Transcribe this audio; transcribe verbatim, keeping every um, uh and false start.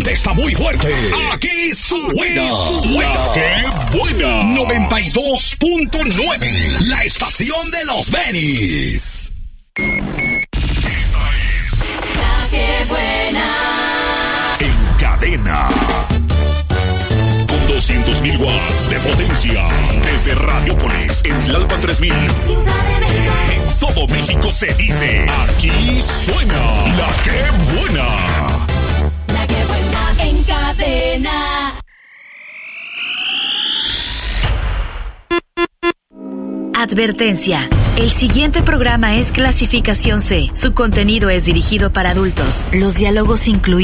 ambiente está muy fuerte. Aquí suena La Que Buena. noventa y dos punto nueve. La estación de los Benis. Esta es La Que Buena. En cadena. Con doscientos mil watts de potencia. Desde Radiopolis, en Tlalpan tres mil. En todo México se dice, aquí suena La Que Buena. La Que Buena en cadena. Advertencia. El siguiente programa es clasificación C. Su contenido es dirigido para adultos. Los diálogos incluidos